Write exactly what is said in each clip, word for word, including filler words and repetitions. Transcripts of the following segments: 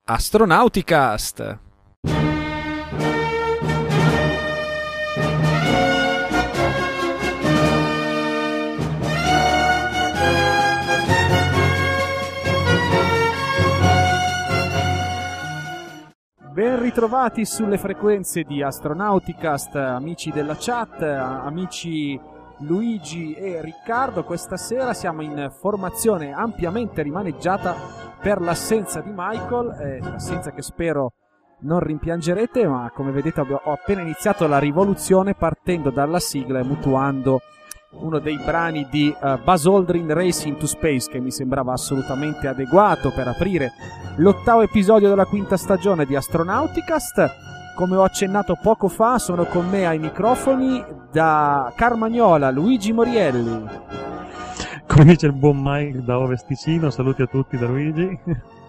Astronauticast. Ben ritrovati sulle frequenze di Astronauticast, amici della chat, amici Luigi e Riccardo. Questa sera siamo in formazione ampiamente rimaneggiata per l'assenza di Michael, eh, assenza che spero non rimpiangerete, ma come vedete ho appena iniziato la rivoluzione partendo dalla sigla e mutuando uno dei brani di uh, Buzz Aldrin, Race into Space, che mi sembrava assolutamente adeguato per aprire l'ottavo episodio della quinta stagione di Astronauticast. Come ho accennato poco fa, sono con me ai microfoni da Carmagnola Luigi Morielli. Come dice il buon Mike da Ovest Ticino, saluti a tutti da Luigi.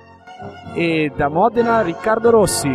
E da Modena Riccardo Rossi.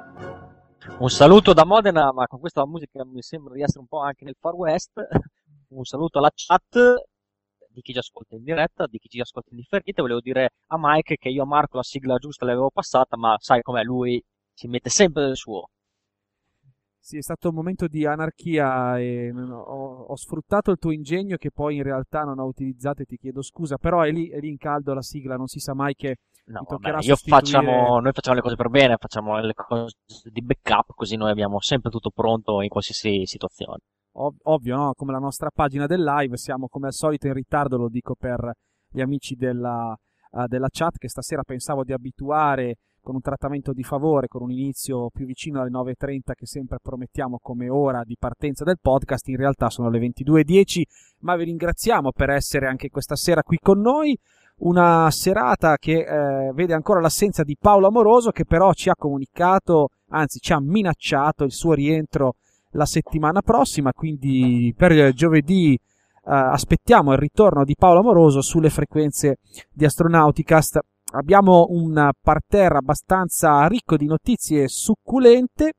Un saluto da Modena, ma con questa musica mi sembra di essere un po' anche nel Far West. Un saluto alla chat di chi ci ascolta in diretta, di chi ci ascolta in differita. Volevo dire a Mike che io a Marco la sigla giusta l'avevo passata, ma sai com'è, lui si mette sempre del suo. Sì, è stato un momento di anarchia e ho, ho sfruttato il tuo ingegno che poi in realtà non ho utilizzato e ti chiedo scusa, però è lì, è lì in caldo la sigla, non si sa mai che no, mi toccherà vabbè, io sostituire... facciamo, noi facciamo le cose per bene, facciamo le cose di backup, così noi abbiamo sempre tutto pronto in qualsiasi situazione. Ov- ovvio, no? Come la nostra pagina del live, siamo come al solito in ritardo, lo dico per gli amici della, uh, della chat che stasera pensavo di abituare con un trattamento di favore, con un inizio più vicino alle nove e trenta che sempre promettiamo come ora di partenza del podcast. In realtà sono le ventidue e dieci, ma vi ringraziamo per essere anche questa sera qui con noi. Una serata che eh, vede ancora l'assenza di Paolo Amoroso, che però ci ha comunicato, anzi ci ha minacciato il suo rientro la settimana prossima, quindi per giovedì eh, aspettiamo il ritorno di Paolo Amoroso sulle frequenze di Astronauticast. Abbiamo un parterre abbastanza ricco di notizie succulente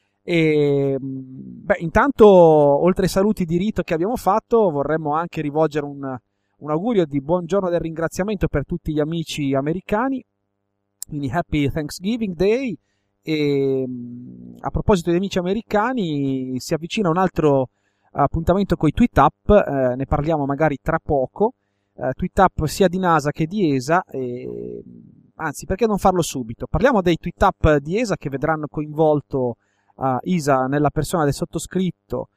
e beh, intanto oltre ai saluti di rito che abbiamo fatto vorremmo anche rivolgere un, un augurio di buongiorno del ringraziamento per tutti gli amici americani, quindi Happy Thanksgiving Day. E a proposito di amici americani, si avvicina un altro appuntamento con i Tweet Up, eh, ne parliamo magari tra poco. Uh, tweet up sia di NASA che di E S A, e... anzi, perché non farlo subito? Parliamo dei tweet up di E S A che vedranno coinvolto uh, E S A nella persona del sottoscritto,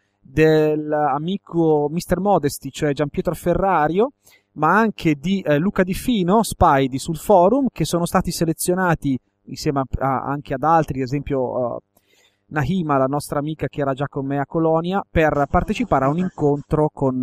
dell'amico mister Modesty, cioè Gianpietro Ferrario, ma anche di uh, Luca Di Fino, Spidey sul forum, che sono stati selezionati insieme a, a, anche ad altri, ad esempio uh, Nahima, la nostra amica che era già con me a Colonia, per partecipare a un incontro con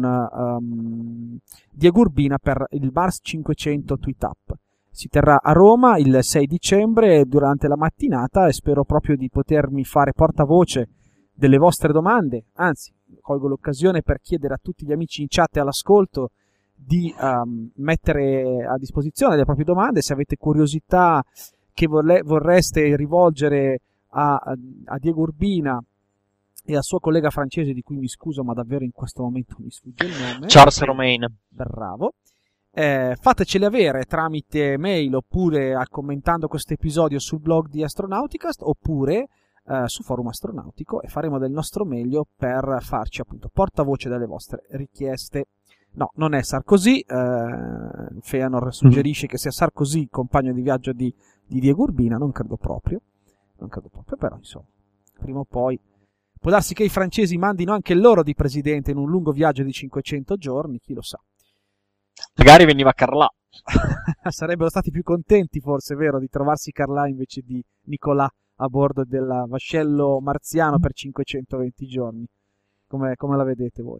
um, Diego Urbina per il Mars cinquecento Tweet Up. Si terrà a Roma il sei dicembre durante la mattinata e spero proprio di potermi fare portavoce delle vostre domande. Anzi, colgo l'occasione per chiedere a tutti gli amici in chat e all'ascolto di um, mettere a disposizione le proprie domande. Se avete curiosità che vorle- vorreste rivolgere A, a Diego Urbina e al suo collega francese, di cui mi scuso ma davvero in questo momento mi sfugge il nome, Charles Romain. Bravo. Eh, fateceli avere tramite mail oppure commentando questo episodio sul blog di Astronauticast oppure eh, su forum astronautico, e faremo del nostro meglio per farci appunto portavoce delle vostre richieste. No, non è Sarkozy, eh, Feanor suggerisce che sia Sarkozy compagno di viaggio di, di Diego Urbina, non credo proprio. Non credo proprio, però insomma, prima o poi può darsi che i francesi mandino anche loro di presidente in un lungo viaggio di cinquecento giorni, chi lo sa. Magari veniva Carlà. Sarebbero stati più contenti forse, vero, di trovarsi Carlà invece di Nicolà a bordo del vascello marziano per cinquecentoventi giorni. Come, come la vedete voi?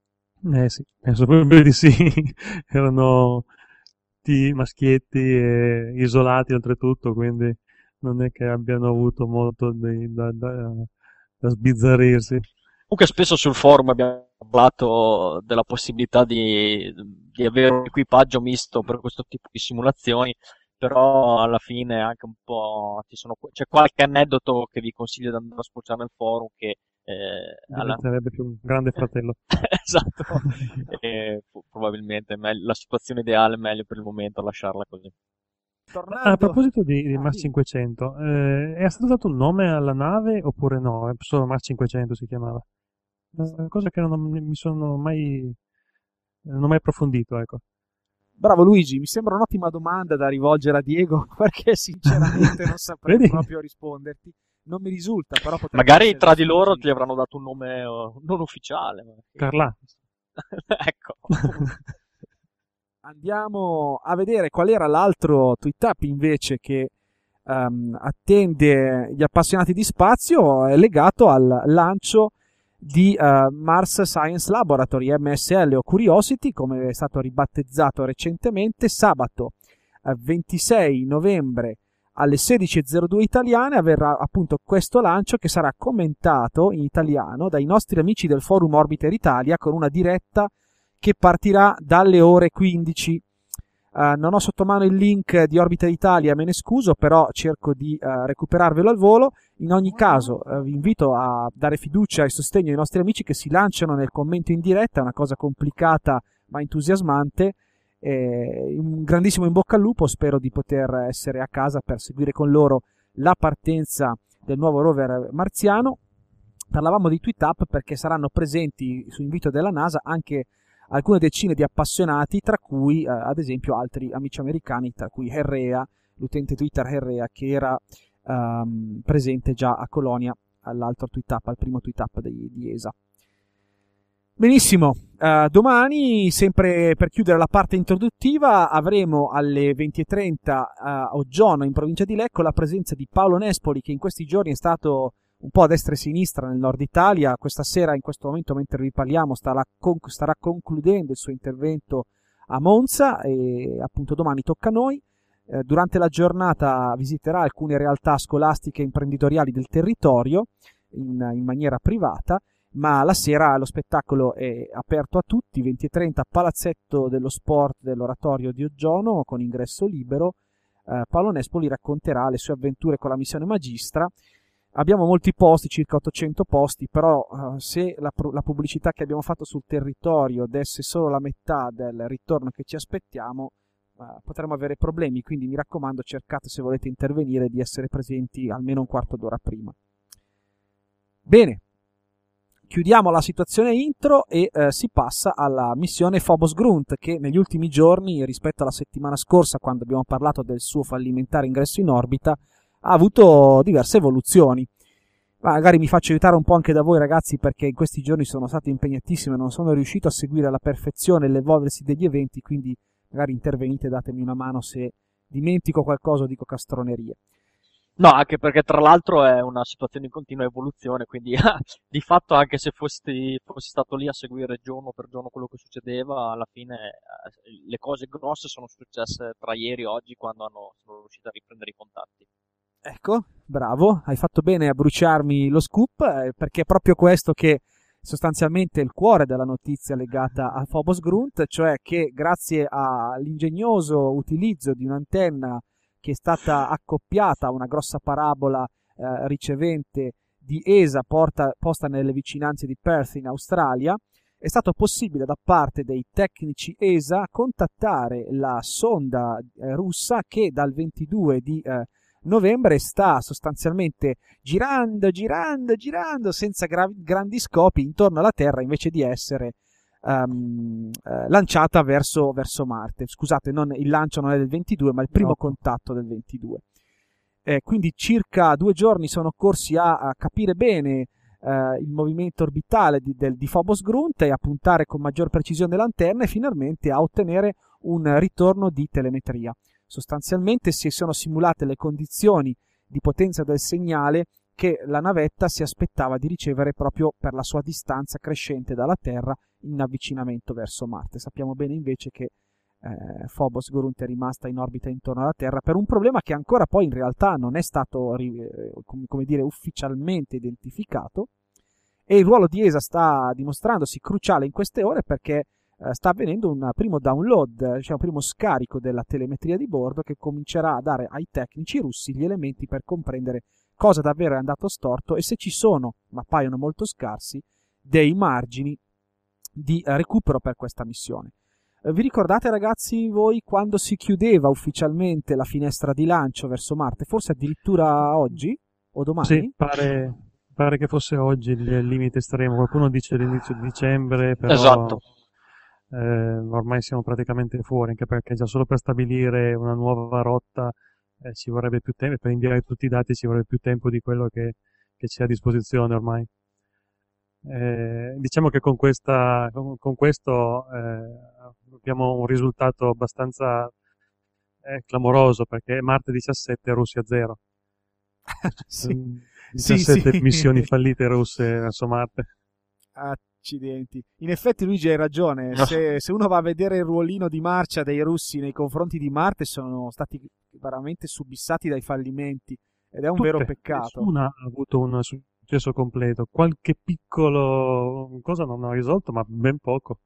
Eh sì, penso proprio di sì. Erano tutti maschietti e isolati oltretutto, quindi non è che abbiano avuto molto di, da, da, da sbizzarrirsi. Comunque spesso sul forum abbiamo parlato della possibilità di, di avere un equipaggio misto per questo tipo di simulazioni, però alla fine anche un po' ci sono, c'è qualche aneddoto che vi consiglio di andare a spulciare nel forum che eh, alla... diventerebbe più un grande fratello. Esatto. E, probabilmente è meglio, la situazione ideale è meglio per il momento lasciarla così. tornando... A proposito di, di Ah, Mars sì. cinquecento, eh, è stato dato un nome alla nave oppure no? È solo Mars cinquecento si chiamava. È una cosa che non ho- mi sono mai, non ho mai approfondito, ecco. Bravo Luigi, mi sembra un'ottima domanda da rivolgere a Diego perché sinceramente non saprei Vedi? proprio risponderti. Non mi risulta, però potrebbe Magari essere tra di loro sfuggito. ti avranno dato un nome eh, non ufficiale. ma- Carlà. Ecco, appunto. Andiamo a vedere qual era l'altro tweet up invece che ehm, attende gli appassionati di spazio, è legato al lancio di eh, Mars Science Laboratory, M S L o Curiosity, come è stato ribattezzato recentemente, sabato eh, ventisei novembre alle sedici e zero due italiane avverrà appunto questo lancio che sarà commentato in italiano dai nostri amici del forum Orbiter Italia con una diretta che partirà dalle ore quindici. Uh, non ho sotto mano il link di Orbita Italia, me ne scuso, però cerco di uh, recuperarvelo al volo. In ogni caso, uh, vi invito a dare fiducia e sostegno ai nostri amici che si lanciano nel commento in diretta, è una cosa complicata ma entusiasmante. Eh, un grandissimo in bocca al lupo, spero di poter essere a casa per seguire con loro la partenza del nuovo rover marziano. Parlavamo di tweet up perché saranno presenti su invito della NASA anche alcune decine di appassionati, tra cui eh, ad esempio altri amici americani, tra cui Herrea, l'utente Twitter Herrea, che era ehm, presente già a Colonia all'altro tweet up, al primo tweet up di, di E S A. Benissimo, uh, domani, sempre per chiudere la parte introduttiva, avremo alle venti e trenta a Oggiano, in provincia di Lecco, la presenza di Paolo Nespoli, che in questi giorni è stato un po' a destra e a sinistra nel nord Italia. Questa sera, in questo momento, mentre vi parliamo, starà, conc- starà concludendo il suo intervento a Monza e appunto domani tocca a noi. Eh, durante la giornata visiterà alcune realtà scolastiche e imprenditoriali del territorio in, in maniera privata, ma la sera lo spettacolo è aperto a tutti, venti e trenta, Palazzetto dello Sport dell'Oratorio di Oggiano, con ingresso libero. Eh, Paolo Nespoli racconterà le sue avventure con la missione Magistra. Abbiamo molti posti, circa ottocento posti, però eh, se la, la pubblicità che abbiamo fatto sul territorio desse solo la metà del ritorno che ci aspettiamo, eh, potremmo avere problemi, quindi mi raccomando, cercate, se volete intervenire, di essere presenti almeno un quarto d'ora prima. Bene. Chiudiamo la situazione intro e eh, si passa alla missione Phobos Grunt, che negli ultimi giorni, rispetto alla settimana scorsa, quando abbiamo parlato del suo fallimentare ingresso in orbita, ha avuto diverse evoluzioni. Magari mi faccio aiutare un po' anche da voi ragazzi, perché in questi giorni sono stato impegnatissimo e non sono riuscito a seguire alla perfezione l'evolversi degli eventi, quindi magari intervenite e datemi una mano se dimentico qualcosa o dico castronerie. No, anche perché tra l'altro è una situazione in continua evoluzione, quindi di fatto anche se fossi, fossi stato lì a seguire giorno per giorno quello che succedeva, alla fine eh, le cose grosse sono successe tra ieri e oggi, quando hanno, sono riusciti a riprendere i contatti. Ecco, bravo, hai fatto bene a bruciarmi lo scoop, eh, perché è proprio questo che sostanzialmente è il cuore della notizia legata a Phobos Grunt, cioè che grazie all'ingegnoso utilizzo di un'antenna che è stata accoppiata a una grossa parabola eh, ricevente di E S A porta, posta nelle vicinanze di Perth in Australia, è stato possibile da parte dei tecnici E S A contattare la sonda eh, russa che dal ventidue di eh, novembre sta sostanzialmente girando, girando, girando senza gra- grandi scopi intorno alla Terra, invece di essere Um, eh, lanciata verso, verso Marte. Scusate, non, il lancio non è del ventidue, ma il primo no. contatto del ventidue. Eh, quindi circa due giorni sono occorsi a, a capire bene eh, il movimento orbitale di, del, di Phobos Grunt e a puntare con maggior precisione l'antenna e finalmente a ottenere un ritorno di telemetria. Sostanzialmente si sono simulate le condizioni di potenza del segnale che la navetta si aspettava di ricevere proprio per la sua distanza crescente dalla Terra in avvicinamento verso Marte. Sappiamo bene invece che eh, Phobos Grunt è rimasta in orbita intorno alla Terra per un problema che ancora poi in realtà non è stato eh, come dire, ufficialmente identificato, e il ruolo di E S A sta dimostrandosi cruciale in queste ore perché eh, sta avvenendo un primo download, diciamo un primo scarico della telemetria di bordo che comincerà a dare ai tecnici russi gli elementi per comprendere cosa davvero è andato storto e se ci sono, ma appaiono molto scarsi, dei margini di recupero per questa missione. Eh, Vi ricordate, ragazzi, voi quando si chiudeva ufficialmente la finestra di lancio verso Marte? Forse addirittura oggi o Sì, domani? pare, pare che fosse oggi il limite estremo. Qualcuno dice l'inizio di dicembre, però Esatto. eh, ormai siamo praticamente fuori, anche perché già solo per stabilire una nuova rotta eh, ci vorrebbe più tempo, per inviare tutti i dati ci vorrebbe più tempo di quello che, che c'è a disposizione ormai. Eh, diciamo che con questa, con, con questo eh, abbiamo un risultato abbastanza eh, clamoroso, perché Marte diciassette, Russia zero. Sì, sì, sì. diciassette missioni fallite russe verso Marte. Accidenti. In effetti, Luigi, hai ragione. No. Se, se uno va a vedere il ruolino di marcia dei russi nei confronti di Marte, sono stati veramente subissati dai fallimenti. Ed è un vero Tutte, peccato. nessuna ha avuto un successo completo. Qualche piccolo cosa non ha risolto, ma ben poco.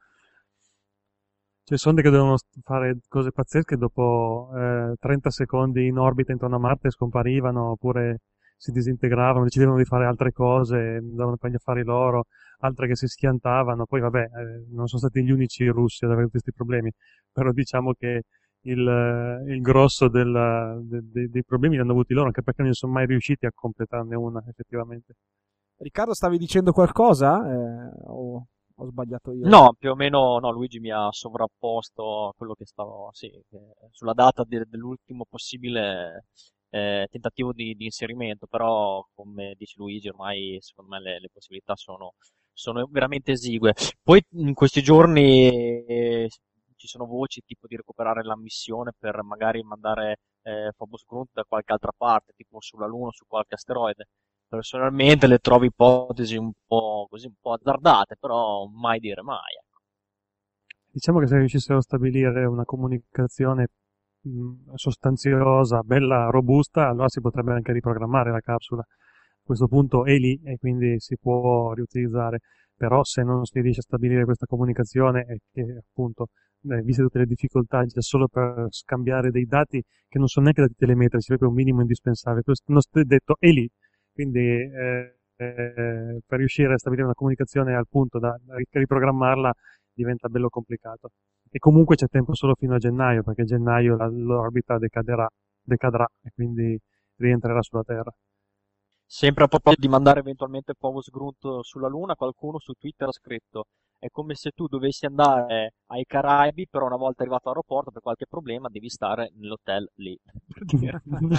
Cioè, sonde che dovevano fare cose pazzesche dopo eh, trenta secondi in orbita intorno a Marte scomparivano, oppure si disintegravano, decidevano di fare altre cose, andavano per gli affari loro, altre che si schiantavano. Poi vabbè, eh, non sono stati gli unici russi ad avere questi problemi, però diciamo che il, eh, il grosso del- de- de- dei problemi li hanno avuti loro, anche perché non sono mai riusciti a completarne una, effettivamente. Riccardo, stavi dicendo qualcosa? Eh, o ho sbagliato io? No, più o meno no, Luigi mi ha sovrapposto a quello che stavo, sì, eh, sulla data de- dell'ultimo possibile eh, tentativo di, di inserimento, però come dice Luigi ormai secondo me le, le possibilità sono, sono veramente esigue. Poi in questi giorni eh, ci sono voci tipo di recuperare la missione per magari mandare eh, Phobos Grunt da qualche altra parte, tipo sulla Luna o su qualche asteroide. Personalmente le trovo ipotesi un po' così, un po' azzardate, però mai dire mai. ecco. Diciamo che se riuscissero a stabilire una comunicazione mh, sostanziosa, bella, robusta, allora si potrebbe anche riprogrammare la capsula. A questo punto è lì e quindi si può riutilizzare. Però se non si riesce a stabilire questa comunicazione e che appunto, eh, viste tutte le difficoltà già solo per scambiare dei dati che non sono neanche dati telemetrici, proprio un minimo indispensabile, questo non è detto è lì. Quindi eh, eh, per riuscire a stabilire una comunicazione al punto da, da riprogrammarla diventa bello complicato. E comunque c'è tempo solo fino a gennaio, perché a gennaio la- l'orbita decaderà, decadrà e quindi rientrerà sulla Terra. Sempre a proposito di mandare eventualmente Phobos Grunt sulla Luna, qualcuno su Twitter ha scritto: è come se tu dovessi andare ai Caraibi, però una volta arrivato all'aeroporto per qualche problema devi stare nell'hotel lì. Per dire.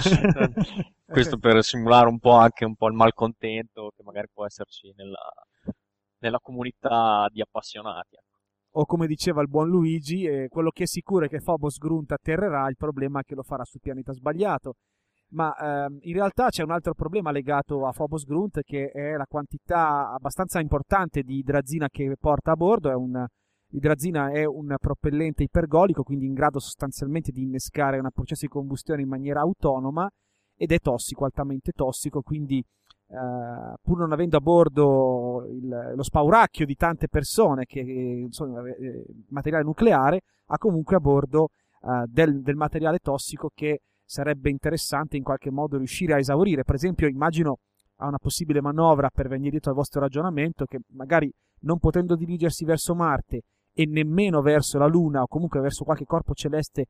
Questo per simulare un po' anche un po' il malcontento che magari può esserci nella, nella comunità di appassionati. ecco. O come diceva il buon Luigi, eh, quello che è sicuro è che Phobos Grunt atterrerà, il problema è che lo farà sul pianeta sbagliato. Ma ehm, in realtà c'è un altro problema legato a Phobos Grunt, che è la quantità abbastanza importante di idrazina che porta a bordo. È un, l'idrazina è un propellente ipergolico, quindi in grado sostanzialmente di innescare un processo di combustione in maniera autonoma, ed è tossico, altamente tossico, quindi eh, pur non avendo a bordo il- lo spauracchio di tante persone che insomma, eh, materiale nucleare, ha comunque a bordo eh, del, del materiale tossico che sarebbe interessante in qualche modo riuscire a esaurire. Per esempio, immagino a una possibile manovra, per venire dietro al vostro ragionamento, che magari non potendo dirigersi verso Marte e nemmeno verso la Luna o comunque verso qualche corpo celeste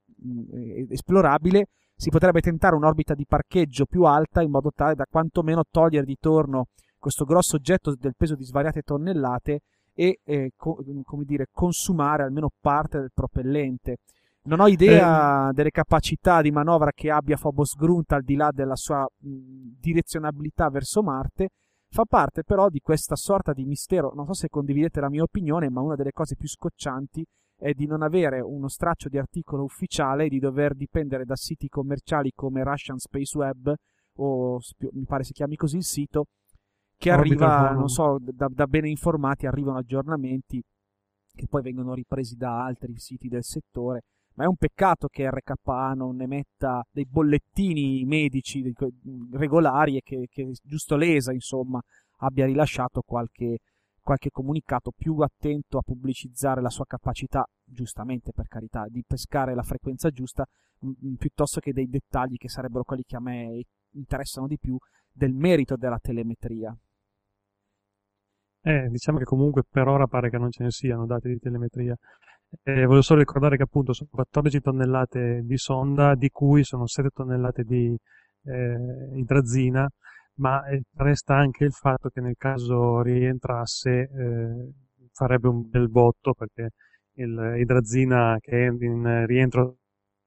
mh, esplorabile, si potrebbe tentare un'orbita di parcheggio più alta in modo tale da quantomeno togliere di torno questo grosso oggetto del peso di svariate tonnellate e eh, co- come dire, consumare almeno parte del propellente. Non ho Eh, idea delle capacità di manovra che abbia Phobos Grunt al di là della sua mh, direzionabilità verso Marte. Fa parte però di questa sorta di mistero. Non so se condividete la mia opinione, ma una delle cose più scoccianti è di non avere uno straccio di articolo ufficiale e di dover dipendere da siti commerciali come Russian Space Web, o mi pare si chiami così il sito, che Orbital arriva, non Forum. so, da, da bene informati arrivano aggiornamenti che poi vengono ripresi da altri siti del settore. Ma è un peccato che R K A non emetta dei bollettini medici regolari e che, che giusto l'E S A, insomma, abbia rilasciato qualche, qualche comunicato più attento a pubblicizzare la sua capacità, giustamente per carità, di pescare la frequenza giusta, mh, piuttosto che dei dettagli che sarebbero quelli che a me interessano di più del merito della telemetria. Eh, diciamo che comunque per ora pare che non ce ne siano dati di telemetria. Eh, volevo solo ricordare che appunto sono quattordici tonnellate di sonda, di cui sono sette tonnellate di eh, idrazina, ma eh, resta anche il fatto che nel caso rientrasse eh, farebbe un bel botto, perché il idrazina che è in rientro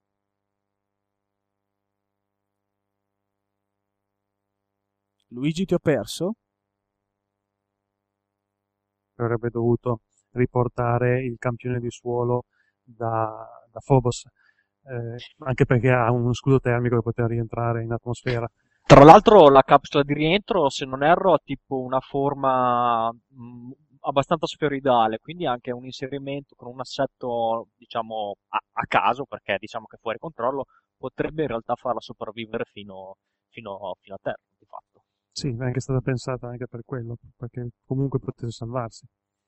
Luigi, ti ho perso? avrebbe dovuto riportare il campione di suolo da, da Phobos, eh, anche perché ha uno scudo termico che poteva rientrare in atmosfera. Tra l'altro la capsula di rientro, se non erro, ha tipo una forma mh, abbastanza sferoidale, quindi anche un inserimento con un assetto, diciamo, a, a caso, perché diciamo che fuori controllo, potrebbe in realtà farla sopravvivere fino, fino, fino a terra, di fatto. Sì, è anche stata pensata anche per quello, perché comunque potesse salvarsi.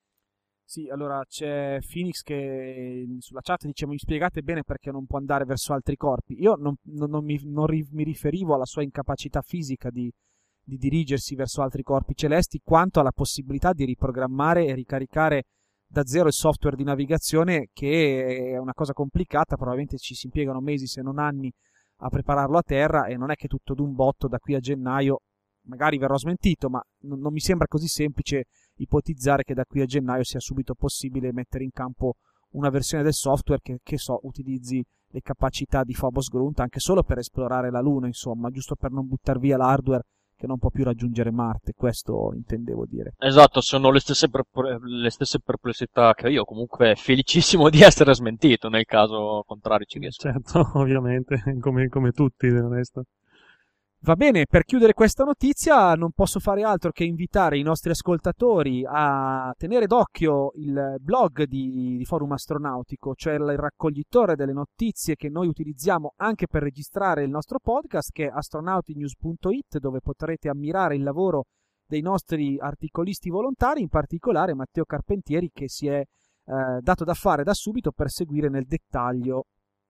Sì, allora c'è Phoenix che sulla chat dice: mi spiegate bene perché non può andare verso altri corpi. Io non, non- non mi, non ri- mi riferivo alla sua incapacità fisica di, di dirigersi verso altri corpi celesti, quanto alla possibilità di riprogrammare e ricaricare da zero il software di navigazione, che è una cosa complicata, probabilmente ci si impiegano mesi se non anni a prepararlo a terra, e non è che tutto d'un botto da qui a gennaio, magari verrò smentito, ma non, non mi sembra così semplice ipotizzare che da qui a gennaio sia subito possibile mettere in campo una versione del software che, che so, utilizzi le capacità di Phobos Grunt anche solo per esplorare la Luna, insomma, giusto per non buttar via l'hardware che non può più raggiungere Marte, questo intendevo dire. Esatto, sono le stesse, perp- le stesse perplessità che io, comunque felicissimo di essere smentito nel caso contrario ci riesco. Certo, ovviamente, come, come tutti del resto. Va bene, per chiudere questa notizia non posso fare altro che invitare i nostri ascoltatori a tenere d'occhio il blog di, di Forum Astronautico, cioè il raccoglitore delle notizie che noi utilizziamo anche per registrare il nostro podcast, che è astronautinews punto it, dove potrete ammirare il lavoro dei nostri articolisti volontari, in particolare Matteo Carpentieri, che si è eh, dato da fare da subito per seguire nel dettaglio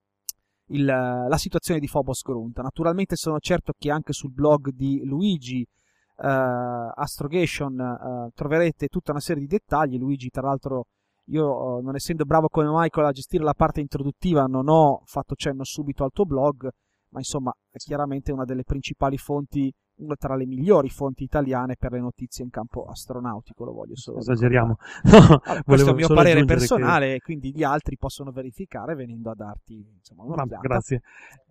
il, la situazione di Phobos Grunt. Naturalmente sono certo che anche sul blog di Luigi eh, Astrogation eh, troverete tutta una serie di dettagli. Luigi, tra l'altro, io eh, non essendo bravo come Michael a gestire la parte introduttiva, non ho fatto cenno subito al tuo blog, ma insomma è chiaramente una delle principali fonti, una tra le migliori fonti italiane per le notizie in campo astronautico, lo voglio solo Esageriamo. ricordare. Allora, questo è il mio solo parere aggiungere personale, che... e quindi gli altri possono verificare venendo a darti, insomma, Ma, un'occhiata. grazie.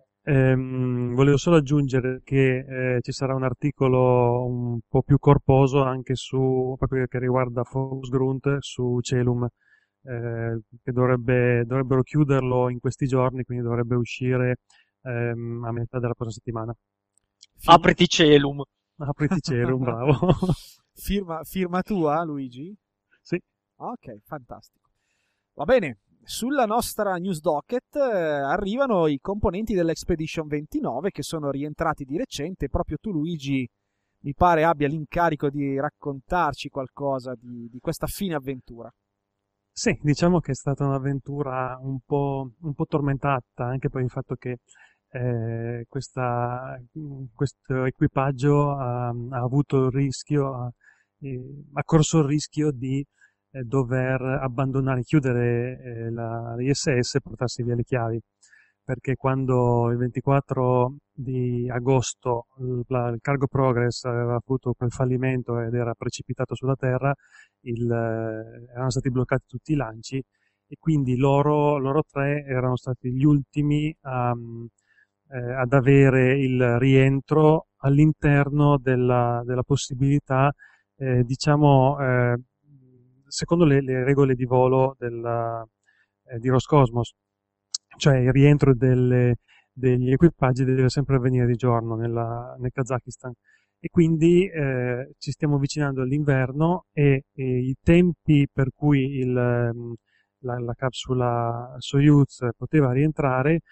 Ehm, volevo solo aggiungere che eh, ci sarà un articolo un po' più corposo anche su, proprio che riguarda Phobos Grunt, su Celum, eh, che dovrebbe, dovrebbero chiuderlo in questi giorni, quindi dovrebbe uscire ehm, a metà della prossima settimana. Firma... Apriti celum. Apriti Celum, bravo. firma, firma tua, Luigi? Sì. Ok, fantastico. Va bene, sulla nostra news docket eh, arrivano i componenti dell'Expedition ventinove che sono rientrati di recente. Proprio tu, Luigi, mi pare abbia l'incarico di raccontarci qualcosa di, di questa fine avventura. Sì, diciamo che è stata un'avventura un po', un po' tormentata, anche per il fatto che eh, questa, questo equipaggio ha, ha avuto il rischio, ha, eh, ha corso il rischio di eh, dover abbandonare, chiudere eh, la, l'I S S e portarsi via le chiavi, perché quando il ventiquattro di agosto il, la, il Cargo Progress aveva avuto quel fallimento ed era precipitato sulla Terra, il, eh, erano stati bloccati tutti i lanci, e quindi loro, loro tre erano stati gli ultimi a, eh, ad avere il rientro all'interno della, della possibilità, eh, diciamo, eh, secondo le, le regole di volo della, eh, di Roscosmos, cioè il rientro delle, degli equipaggi deve sempre avvenire di giorno nella, nel Kazakistan. E quindi eh, ci stiamo avvicinando all'inverno, e, e i tempi per cui il, la, la capsula Soyuz poteva rientrare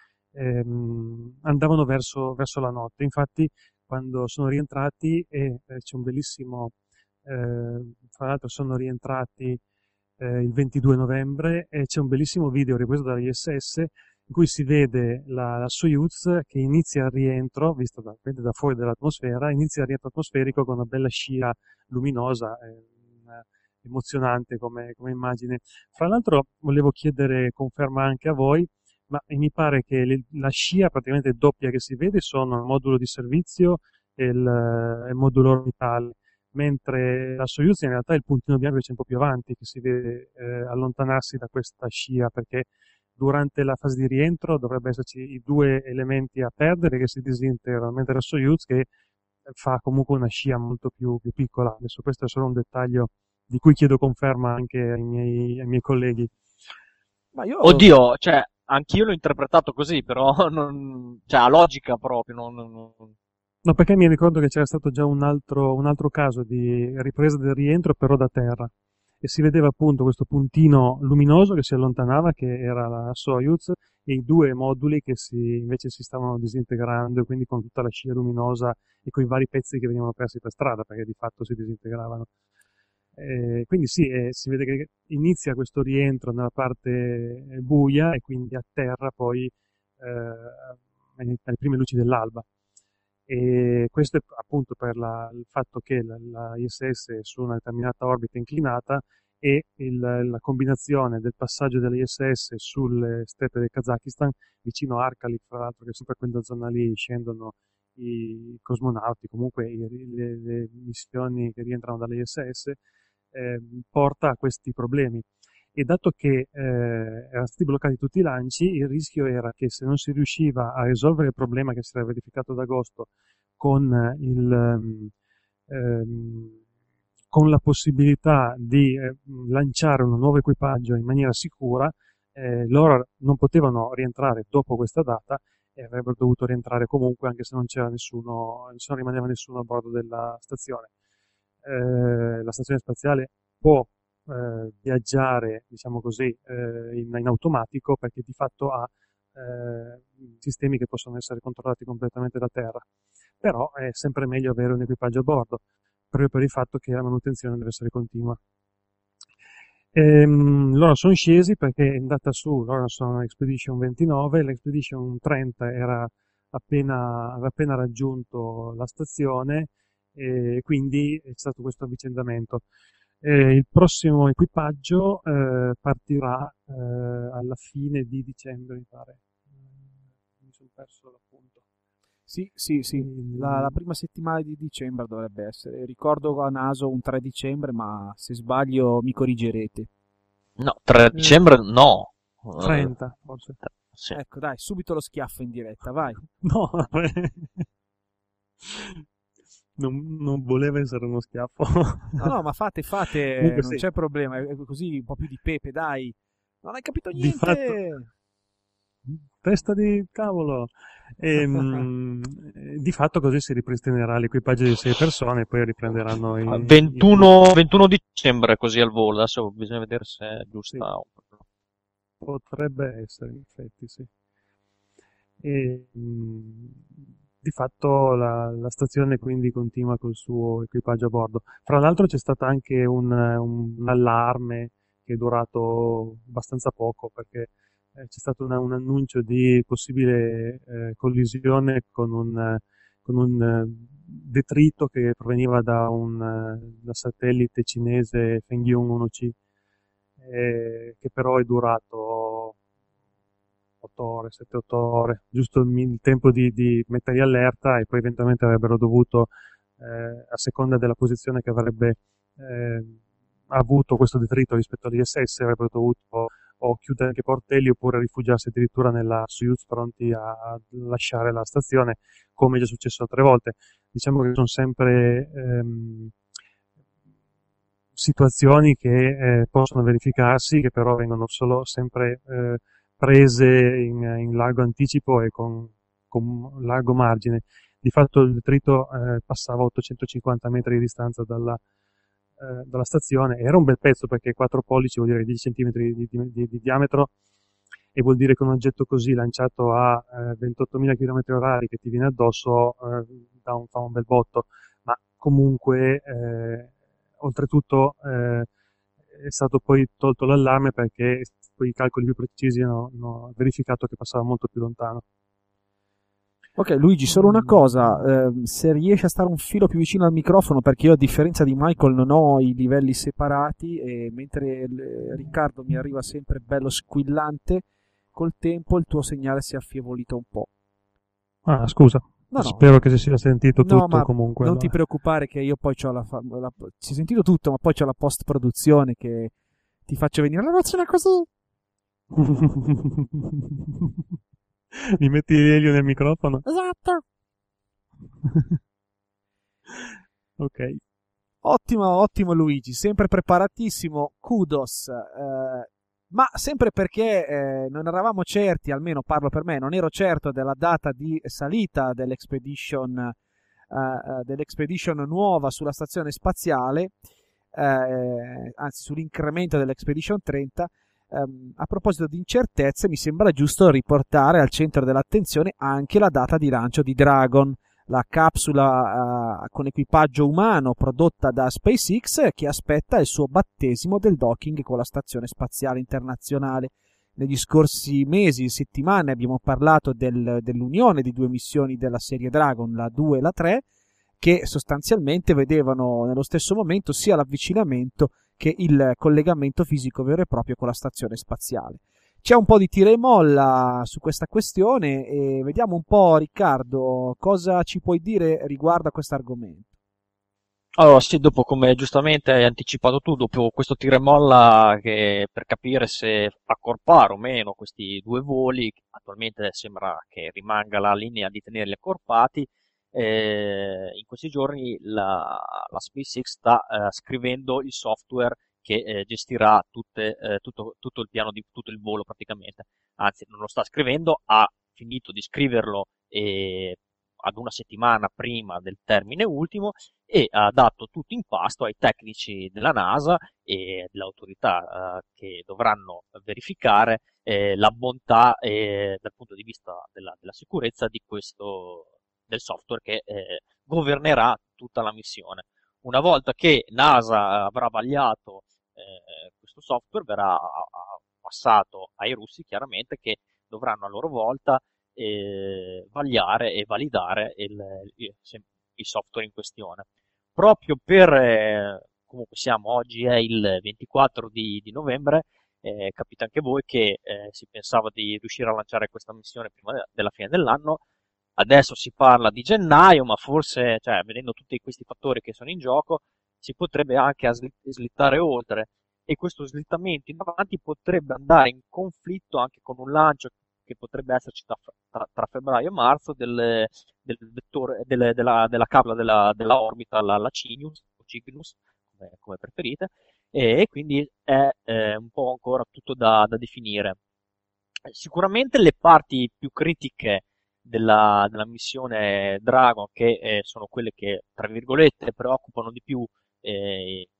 ehm, andavano verso, verso la notte. Infatti, quando sono rientrati, e eh, c'è un bellissimo, eh, fra l'altro sono rientrati eh, il ventidue novembre, e c'è un bellissimo video ripreso dall'I S S in cui si vede la, la Soyuz che inizia il rientro, visto da, da fuori dall'atmosfera, inizia il rientro atmosferico con una bella scia luminosa, eh, emozionante come, come immagine. Fra l'altro volevo chiedere conferma anche a voi, ma mi pare che le, la scia praticamente doppia che si vede sono il modulo di servizio e il, il modulo orbitale, mentre la Soyuz in realtà è il puntino bianco che c'è un po' più avanti, che si vede eh, allontanarsi da questa scia, perché durante la fase di rientro dovrebbe esserci i due elementi a perdere che si disintegrano, mentre la Soyuz che fa comunque una scia molto più, più piccola. Adesso questo è solo un dettaglio di cui chiedo conferma anche ai miei, ai miei colleghi. Ma io... Oddio, cioè, anch'io l'ho interpretato così, però non, cioè, ha logica proprio, non, non- non- No, perché mi ricordo che c'era stato già un altro, un altro caso di ripresa del rientro, però da terra. E si vedeva appunto questo puntino luminoso che si allontanava, che era la Soyuz, e i due moduli che si, invece si stavano disintegrando, e quindi con tutta la scia luminosa e con i vari pezzi che venivano persi per strada, perché di fatto si disintegravano. Eh, quindi sì, eh, si vede che inizia questo rientro nella parte eh, buia e quindi a terra poi eh, alle alle prime luci dell'alba. E questo è appunto per la- il fatto che la, la I S S è su una determinata orbita inclinata e il- la combinazione del passaggio della I S S sulle steppe del Kazakistan, vicino a Arcalik, fra l'altro, che è sempre quella zona lì, scendono i cosmonauti, comunque i- le, le missioni che rientrano dalla I S S, eh, porta a questi problemi. E dato che eh, erano stati bloccati tutti i lanci, il rischio era che se non si riusciva a risolvere il problema che si era verificato ad agosto con, eh, il, ehm, ehm, con la possibilità di eh, lanciare un nuovo equipaggio in maniera sicura, eh, loro non potevano rientrare dopo questa data e avrebbero dovuto rientrare comunque anche se non c'era nessuno, se non rimaneva nessuno a bordo della stazione. Eh, la stazione spaziale può eh, viaggiare, diciamo così, eh, in, in automatico perché di fatto ha eh, sistemi che possono essere controllati completamente da terra. Però è sempre meglio avere un equipaggio a bordo, proprio per il fatto che la manutenzione deve essere continua. Ehm, loro sono scesi perché è andata su, loro sono Expedition ventinove, l'Expedition trenta era appena, aveva appena raggiunto la stazione e quindi è stato questo avvicendamento. Eh, il prossimo equipaggio eh, partirà eh, alla fine di dicembre, mi pare. Eh, Mi sono perso l'appunto. Sì, sì, sì, la, la Ehm, prima settimana di dicembre dovrebbe essere. Ricordo a naso un tre dicembre, ma se sbaglio mi corrigerete. No, tre eh, dicembre no. Eh, trenta, forse. sì. Ecco, dai, subito lo schiaffo in diretta, vai. No, non, non voleva essere uno schiaffo. No, no, ma fate, fate, Comunque non sì, c'è problema, è così un po' più di pepe, dai. Non hai capito di fatto, niente! testa di cavolo. Ehm, eh, di fatto così si ripristinerà l'equipaggio di sei persone e poi riprenderanno i, i flussi. ventuno, ventuno dicembre così al volo, adesso bisogna vedere se è Sì, giusta. potrebbe essere, in effetti, sì. E, mh, di fatto la, la stazione quindi continua col suo equipaggio a bordo. Fra l'altro c'è stato anche un, un allarme che è durato abbastanza poco perché eh, c'è stato una- un annuncio di possibile eh, collisione con un, eh, con un eh, detrito che proveniva da un eh, da satellite cinese Fengyun uno C, eh, che però è durato otto ore, sette otto ore, giusto il, mi- il tempo di, di metterli allerta e poi eventualmente avrebbero dovuto, eh, a seconda della posizione che avrebbe eh, avuto questo detrito rispetto all'I S S, avrebbero dovuto o chiudere anche i portelli oppure rifugiarsi addirittura nella Soyuz pronti a, a lasciare la stazione, come è già successo altre volte. Diciamo che sono sempre ehm, situazioni che eh, possono verificarsi, che però vengono solo sempre eh, prese in, in largo anticipo e con, con largo margine. Di fatto il detrito eh, passava a ottocentocinquanta metri di distanza dalla, eh, dalla stazione. Era un bel pezzo perché quattro pollici vuol dire dieci centimetri di, di, di, di diametro e vuol dire che un oggetto così lanciato a eh, ventottomila chilometri orari che ti viene addosso eh, dà un, fa un bel botto, ma comunque eh, oltretutto eh, è stato poi tolto l'allarme perché poi i calcoli più precisi hanno, hanno verificato che passava molto più lontano. Ok, Luigi, solo una cosa, eh, se riesci a stare un filo più vicino al microfono, perché io a differenza di Michael non ho i livelli separati e mentre il- Riccardo mi arriva sempre bello squillante, col tempo il tuo segnale si è affievolito un po'. Ah, scusa. No, no, Spero che si sia sentito no, tutto ma comunque. non ti Allora. preoccupare che io poi ho la, fa- la... Si è sentito tutto, ma poi c'ho la post-produzione che ti faccio venire la voce così. Mi metti l'elio nel microfono? Esatto. Ok. Ottimo, ottimo Luigi, sempre preparatissimo, kudos, eh, ma sempre perché eh, non eravamo certi, almeno parlo per me, non ero certo della data di salita dell'Expedition, eh, eh, dell'Expedition nuova sulla stazione spaziale, eh, anzi sull'incremento dell'Expedition trenta. ehm, a proposito di incertezze, mi sembra giusto riportare al centro dell'attenzione anche la data di lancio di Dragon, la capsula uh, con equipaggio umano prodotta da SpaceX che aspetta il suo battesimo del docking con la Stazione Spaziale Internazionale. Negli scorsi mesi e settimane abbiamo parlato del, dell'unione di due missioni della serie Dragon, la due e la tre, che sostanzialmente vedevano nello stesso momento sia l'avvicinamento che il collegamento fisico vero e proprio con la stazione spaziale. C'è un po' di tira e molla su questa questione e vediamo un po', Riccardo, cosa ci puoi dire riguardo a questo argomento. Allora, sì, dopo, come giustamente hai anticipato tu, dopo questo tira e molla che per capire se accorpare o meno questi due voli, attualmente sembra che rimanga la linea di tenerli accorpati, eh, in questi giorni la, la SpaceX sta eh, scrivendo il software che eh, gestirà tutte, eh, tutto, tutto il piano di tutto il volo praticamente. Anzi, non lo sta scrivendo, ha finito di scriverlo eh, ad una settimana prima del termine ultimo e ha dato tutto in pasto ai tecnici della NASA e delle autorità eh, che dovranno verificare eh, la bontà eh, dal punto di vista della, della sicurezza di questo del software che eh, governerà tutta la missione. Una volta che NASA avrà vagliato eh, questo software, verrà a, a, passato ai russi chiaramente, che dovranno a loro volta eh, vagliare e validare il, il, il software in questione. Proprio per, eh, comunque siamo, oggi è il ventiquattro di, di novembre, eh, capite anche voi che eh, si pensava di riuscire a lanciare questa missione prima de- della fine dell'anno. Adesso si parla di gennaio, ma forse, cioè, vedendo tutti questi fattori che sono in gioco, si potrebbe anche asli- slittare oltre. E questo slittamento in avanti potrebbe andare in conflitto anche con un lancio che potrebbe esserci tra, tra, tra febbraio e marzo del, del vettore, del, della, della capsula della, della orbita, la, la Cygnus, o Cygnus, come, come preferite, e, e quindi è eh, un po' ancora tutto da, da definire. Sicuramente le parti più critiche della, della missione Dragon, che eh, sono quelle che, tra virgolette, preoccupano di più eh,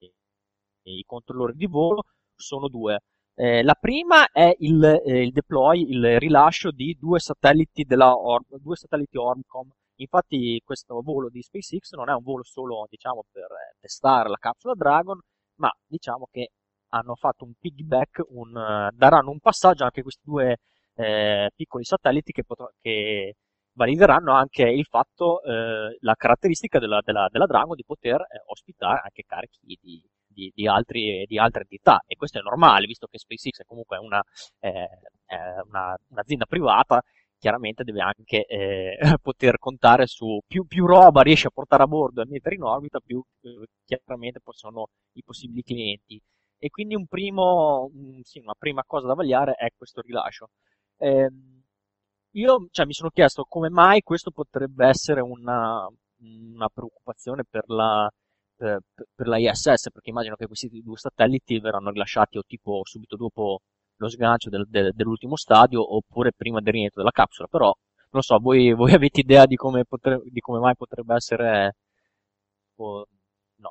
i controllori di volo, sono due. Eh, la prima è il, eh, il deploy, il rilascio di due satelliti della Orb, due satelliti Orbcom. Infatti questo volo di SpaceX non è un volo solo, diciamo, per eh, testare la capsula Dragon, ma diciamo che hanno fatto un piggyback, un, uh, daranno un passaggio anche a questi due eh, piccoli satelliti che, potrà, che valideranno anche il fatto, eh, la caratteristica della, della, della Dragon di poter eh, ospitare anche carichi di, di, di, altri, di altre entità. E questo è normale, visto che SpaceX è comunque una, eh, una, un'azienda privata, chiaramente deve anche eh, poter contare su più, più roba riesce a portare a bordo e a mettere in orbita, più eh, chiaramente poi sono i possibili clienti. E quindi un primo, un, sì, una prima cosa da vagliare è questo rilascio. Eh, io cioè, mi sono chiesto come mai questo potrebbe essere una, una preoccupazione per la, per, per la I S S, perché immagino che questi due satelliti verranno rilasciati o tipo subito dopo lo sgancio del, del, dell'ultimo stadio oppure prima del rientro della capsula, però non so, voi, voi avete idea di come, potre, di come mai potrebbe essere o no?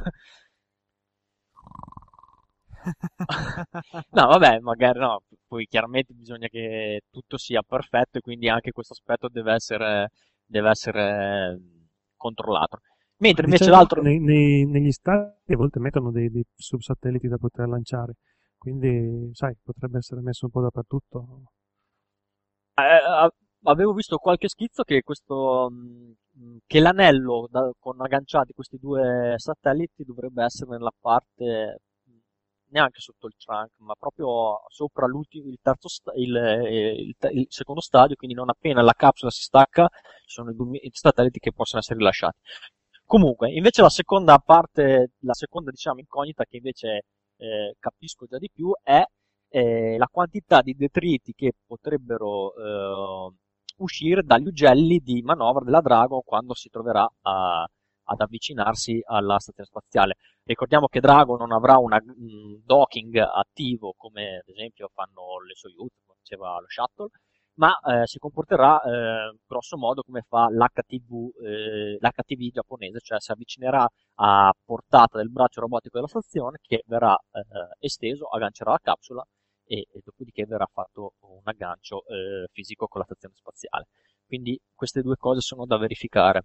No, vabbè, magari no, poi chiaramente bisogna che tutto sia perfetto e quindi anche questo aspetto deve essere, deve essere eh, controllato. Ma Mentre invece diciamo che l'altro, nei- nei- negli stati a volte mettono dei, dei subsatelliti da poter lanciare, quindi sai, potrebbe essere messo un po' dappertutto. eh, avevo visto qualche schizzo che questo mh, che l'anello da- con agganciati questi due satelliti dovrebbe essere nella parte mh, neanche sotto il trunk, ma proprio sopra l'ultimo, il terzo sta- il, eh, il te- il secondo stadio, quindi non appena la capsula si stacca, ci sono i due mi- i satelliti che possono essere rilasciati. Comunque, invece la seconda parte, la seconda diciamo incognita che invece eh, capisco già di più è eh, la quantità di detriti che potrebbero eh, uscire dagli ugelli di manovra della Dragon quando si troverà a- ad avvicinarsi alla stazione spaziale. Ricordiamo che Dragon non avrà una- un docking attivo come ad esempio fanno le Soyuz, come diceva lo Shuttle, ma eh, si comporterà eh, grosso modo come fa l'H T V, eh, l'H T V giapponese, cioè si avvicinerà a portata del braccio robotico della stazione che verrà eh, esteso, aggancerà la capsula e, e dopodiché verrà fatto un aggancio eh, fisico con la stazione spaziale. Quindi queste due cose sono da verificare.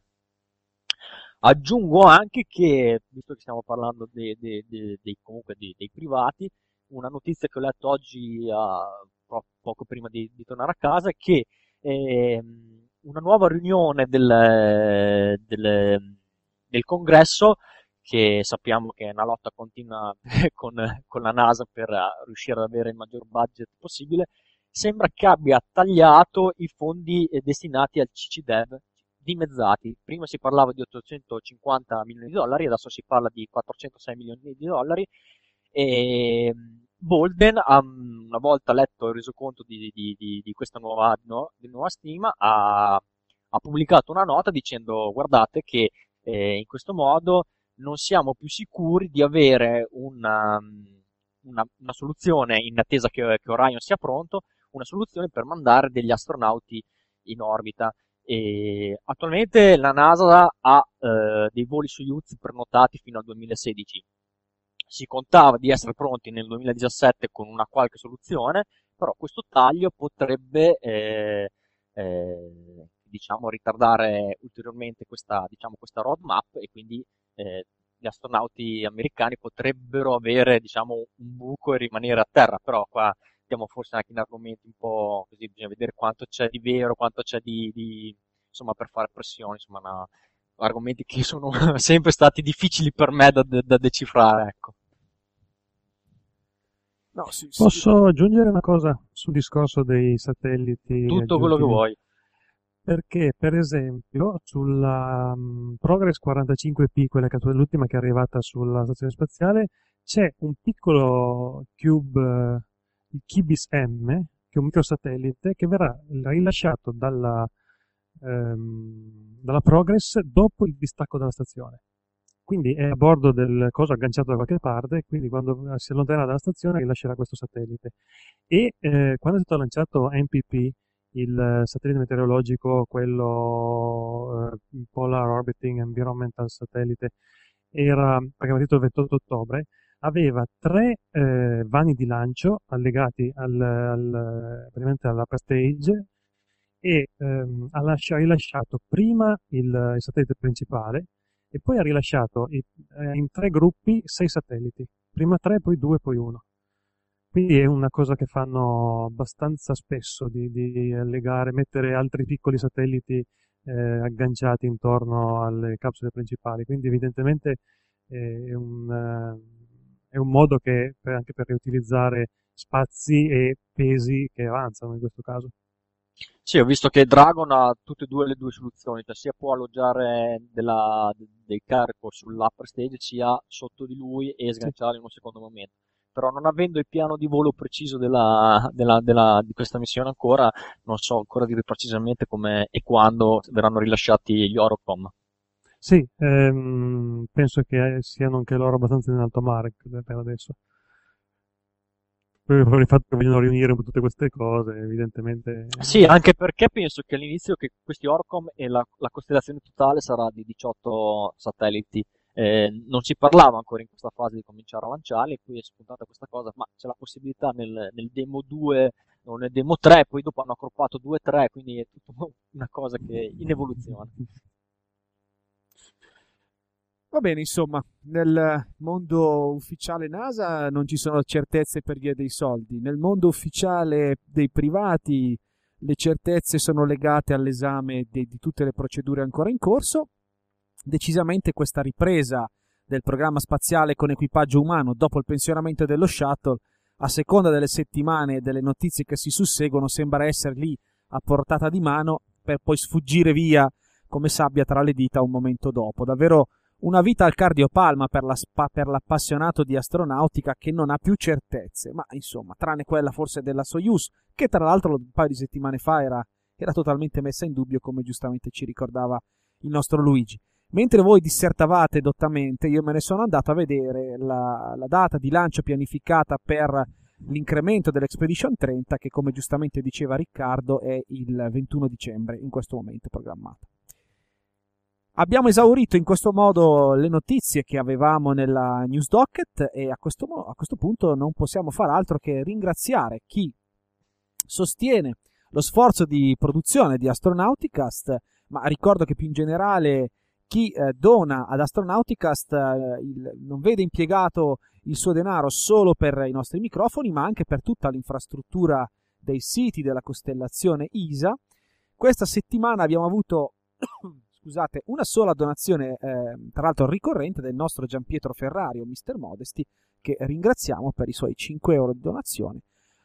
Aggiungo anche che, visto che stiamo parlando dei, dei- dei- dei- comunque dei, dei privati, una notizia che ho letto oggi, ah, pro- poco prima di, di tornare a casa, è che ehm, una nuova riunione del, del- del congresso, che sappiamo che è una lotta continua con, con la NASA per eh, riuscire ad avere il maggior budget possibile, sembra che abbia tagliato i fondi eh, destinati al C C Dev, dimezzati. Prima si parlava di ottocentocinquanta milioni di dollari, adesso si parla di quattrocentosei milioni di dollari. E Bolden, ha, una volta letto il resoconto di, di, di, di questa nuova, no, di nuova stima, ha, ha pubblicato una nota dicendo: guardate che eh, in questo modo non siamo più sicuri di avere una, una, una soluzione, in attesa che, che Orion sia pronto, una soluzione per mandare degli astronauti in orbita. E attualmente la NASA ha eh, dei voli Soyuz prenotati fino al duemilasedici. Si contava di essere pronti nel duemiladiciassette con una qualche soluzione, però questo taglio potrebbe eh, eh, diciamo, ritardare ulteriormente questa, diciamo, questa roadmap e quindi eh, gli astronauti americani potrebbero avere, diciamo, un buco e rimanere a terra, però qua stiamo forse anche in argomenti un po' così, bisogna vedere quanto c'è di vero, quanto c'è di, di insomma, per fare pressione, insomma, no, argomenti che sono sempre stati difficili per me da, da, da decifrare, ecco. No, sì, sì. Posso aggiungere una cosa sul discorso dei satelliti Tutto quello che aggiuntivi? vuoi. Perché, per esempio, sulla mm, Progress quarantacinque P, quella che è l'ultima che è arrivata sulla stazione spaziale, c'è un piccolo Cube, eh, il Kibis M, che è un microsatellite, che verrà rilasciato dalla, ehm, dalla Progress dopo il distacco dalla stazione. Quindi è a bordo del coso agganciato da qualche parte, quindi quando si allontanerà dalla stazione rilascerà questo satellite. E eh, quando è stato lanciato M P P, il eh, satellite meteorologico, quello eh, Polar Orbiting Environmental Satellite, era, perché era partito il ventotto ottobre, aveva tre eh, vani di lancio allegati al, al, praticamente all'upper stage e ehm, ha lascia- rilasciato prima il, il satellite principale e poi ha rilasciato i- eh, in tre gruppi sei satelliti, prima tre, poi due, poi uno. Quindi è una cosa che fanno abbastanza spesso di, di allegare, mettere altri piccoli satelliti eh, agganciati intorno alle capsule principali. Quindi evidentemente eh, è un, eh, è un modo che per- anche per riutilizzare spazi e pesi che avanzano in questo caso. Sì, ho visto che Dragon ha tutte e due le due soluzioni, cioè sia può alloggiare della, del carico sull'upper stage, sia sotto di lui e Sì. sganciarlo in un secondo momento. Però non avendo il piano di volo preciso della, della, della, di questa missione ancora, non so ancora dire precisamente come e quando verranno rilasciati gli Orocom. Sì, ehm, penso che siano anche loro abbastanza in alto mare per adesso. Poi per il fatto che vogliono riunire tutte queste cose, evidentemente. Sì, anche perché penso che all'inizio che questi Orcom e la, la costellazione totale sarà di diciotto satelliti. Eh, non si parlava ancora in questa fase di cominciare a lanciarli, poi è spuntata questa cosa, ma c'è la possibilità nel, nel demo due o nel demo tre, poi dopo hanno accorpato due tre, quindi è tutta una cosa che è in evoluzione. Va bene, insomma, nel mondo ufficiale NASA non ci sono certezze per via dei soldi. Nel mondo ufficiale dei privati le certezze sono legate all'esame di, di tutte le procedure ancora in corso. Decisamente questa ripresa del programma spaziale con equipaggio umano dopo il pensionamento dello shuttle, a seconda delle settimane e delle notizie che si susseguono, sembra essere lì a portata di mano per poi sfuggire via come sabbia tra le dita un momento dopo. Davvero una vita al cardiopalma per, la spa, per l'appassionato di astronautica che non ha più certezze, ma insomma, tranne quella forse della Soyuz, che tra l'altro un paio di settimane fa era, era totalmente messa in dubbio, come giustamente ci ricordava il nostro Luigi. Mentre voi dissertavate dottamente, io me ne sono andato a vedere la, la data di lancio pianificata per l'incremento dell'Expedition trenta, che come giustamente diceva Riccardo è il ventuno dicembre, in questo momento programmata. Abbiamo esaurito in questo modo le notizie che avevamo nella news docket e a questo, a questo punto non possiamo far altro che ringraziare chi sostiene lo sforzo di produzione di Astronauticast, ma ricordo che più in generale chi eh, dona ad Astronauticast eh, il, non vede impiegato il suo denaro solo per i nostri microfoni, ma anche per tutta l'infrastruttura dei siti della costellazione I S A. Questa settimana abbiamo avuto scusate, una sola donazione, eh, tra l'altro ricorrente, del nostro Gianpietro Ferrario, mister Modesty, che ringraziamo per i suoi cinque euro di donazione.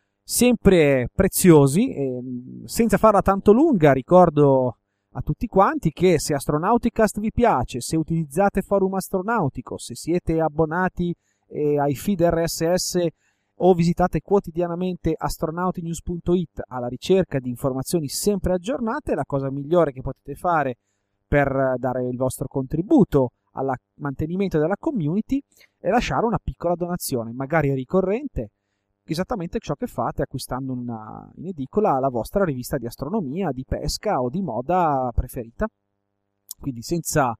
Sempre preziosi, e senza farla tanto lunga, ricordo a tutti quanti che se Astronauticast vi piace, se utilizzate Forum Astronautico, se siete abbonati eh, ai feed R S S o visitate quotidianamente astronauti-news punto it alla ricerca di informazioni sempre aggiornate, la cosa migliore che potete fare per dare il vostro contributo al mantenimento della community è lasciare una piccola donazione, magari ricorrente, esattamente ciò che fate acquistando una, in edicola la vostra rivista di astronomia, di pesca o di moda preferita. Quindi senza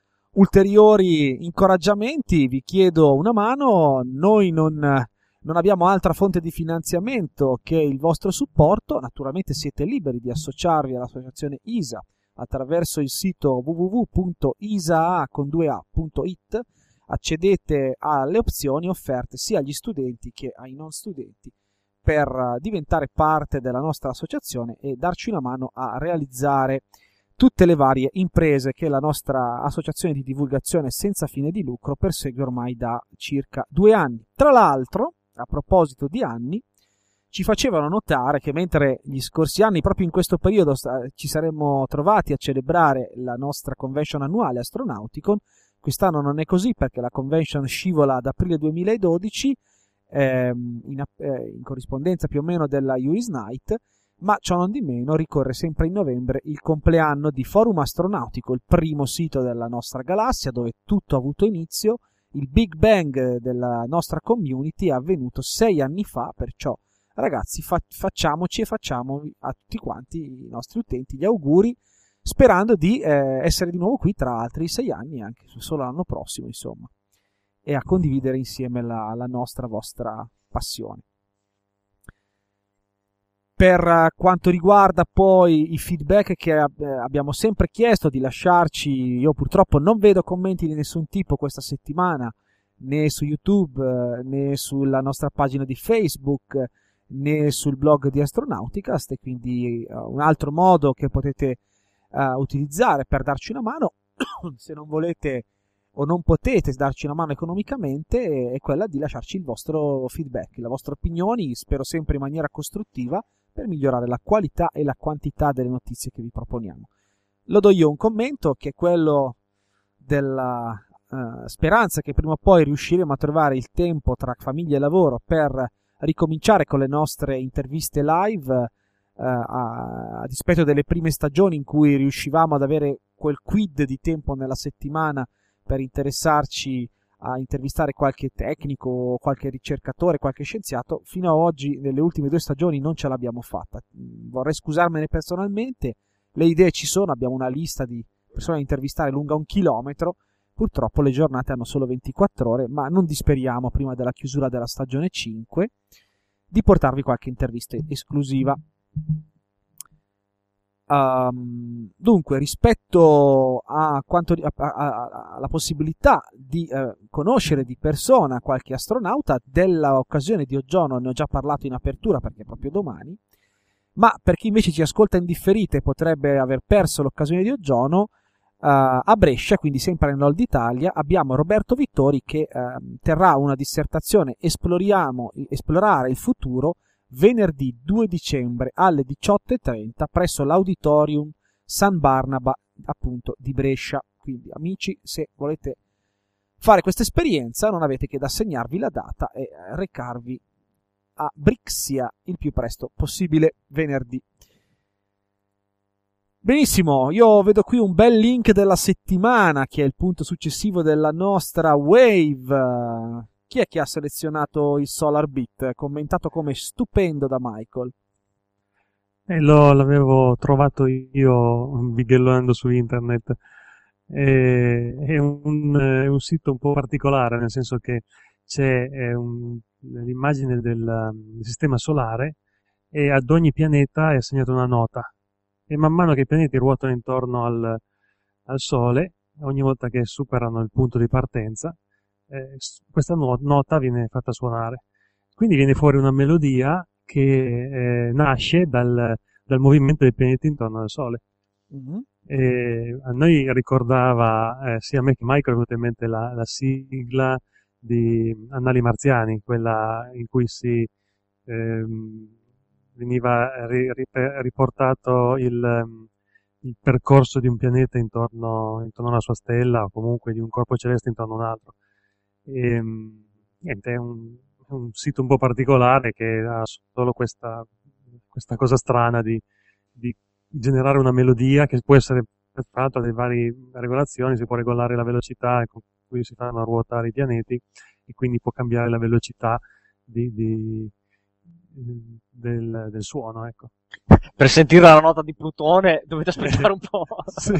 ulteriori incoraggiamenti vi chiedo una mano. Noi non, non abbiamo altra fonte di finanziamento che il vostro supporto. Naturalmente siete liberi di associarvi all'associazione I S A attraverso il sito w w w punto isaa con due a punto it. Accedete alle opzioni offerte sia agli studenti che ai non studenti per diventare parte della nostra associazione e darci una mano a realizzare tutte le varie imprese che la nostra associazione di divulgazione senza fine di lucro persegue ormai da circa due anni. Tra l'altro, a proposito di anni, ci facevano notare che mentre gli scorsi anni, proprio in questo periodo, ci saremmo trovati a celebrare la nostra convention annuale Astronauticon, quest'anno non è così perché la convention scivola ad aprile duemiladodici, ehm, in, eh, in corrispondenza più o meno della U I S Night, ma ciò non di meno ricorre sempre in novembre il compleanno di Forum Astronautico, il primo sito della nostra galassia dove tutto ha avuto inizio. Il Big Bang della nostra community è avvenuto sei anni fa, perciò ragazzi, fa- facciamoci e facciamo a tutti quanti i nostri utenti gli auguri, sperando di eh, essere di nuovo qui tra altri sei anni, anche solo l'anno prossimo, insomma, e a condividere insieme la, la nostra vostra passione. Per quanto riguarda poi i feedback che eh, abbiamo sempre chiesto di lasciarci, io purtroppo non vedo commenti di nessun tipo questa settimana, né su YouTube, eh, né sulla nostra pagina di Facebook, né sul blog di Astronauticast, e quindi uh, un altro modo che potete uh, utilizzare per darci una mano, se non volete o non potete darci una mano economicamente, è quella di lasciarci il vostro feedback, le vostre opinioni, spero sempre in maniera costruttiva, per migliorare la qualità e la quantità delle notizie che vi proponiamo. Lo do io un commento, che è quello della uh, speranza che prima o poi riusciremo a trovare il tempo tra famiglia e lavoro per ricominciare con le nostre interviste live, eh, a, a dispetto delle prime stagioni in cui riuscivamo ad avere quel quid di tempo nella settimana per interessarci a intervistare qualche tecnico, qualche ricercatore, qualche scienziato. Fino ad oggi, nelle ultime due stagioni, non ce l'abbiamo fatta. Vorrei scusarmene personalmente, le idee ci sono, abbiamo una lista di persone da intervistare lunga un chilometro. Purtroppo le giornate hanno solo ventiquattro ore, ma non disperiamo prima della chiusura della stagione cinque di portarvi qualche intervista esclusiva. Um, dunque, rispetto a quanto alla possibilità di eh, conoscere di persona qualche astronauta, dell'occasione di Oggiorno ne ho già parlato in apertura perché è proprio domani. Ma per chi invece ci ascolta in differita e potrebbe aver perso l'occasione di Oggiorno, Uh, a Brescia, quindi sempre nel Nord Italia, abbiamo Roberto Vittori che uh, terrà una dissertazione Esploriamo, Esplorare il futuro venerdì due dicembre alle diciotto e trenta presso l'Auditorium San Barnaba, appunto, di Brescia. Quindi amici, se volete fare questa esperienza non avete che da segnarvi la data e recarvi a Brixia il più presto possibile venerdì. Benissimo, io vedo qui un bel link della settimana che è il punto successivo della nostra Wave. Chi è che ha selezionato il Solar Beat? Commentato come stupendo da Michael. Eh, lo, l'avevo trovato io bighellando su internet. E, è, un, è un sito un po' particolare, nel senso che c'è è un, l'immagine del, del sistema solare e ad ogni pianeta è assegnata una nota. E man mano che i pianeti ruotano intorno al, al Sole, ogni volta che superano il punto di partenza, eh, questa no- nota viene fatta suonare. Quindi viene fuori una melodia che eh, nasce dal, dal movimento dei pianeti intorno al Sole. Mm-hmm. E a noi ricordava, eh, sia a me che a Michael, è venuta in mente la, la sigla di Annali Marziani, quella in cui si... Ehm, veniva ri, ri, riportato il, il percorso di un pianeta intorno, intorno alla sua stella o comunque di un corpo celeste intorno a un altro. E, niente, è un, è un sito un po' particolare che ha solo questa, questa cosa strana di, di generare una melodia che può essere fatta da varie regolazioni, si può regolare la velocità con cui si fanno ruotare i pianeti e quindi può cambiare la velocità di, di Del, del suono, ecco. Per sentire la nota di Plutone dovete aspettare un po'. Sì.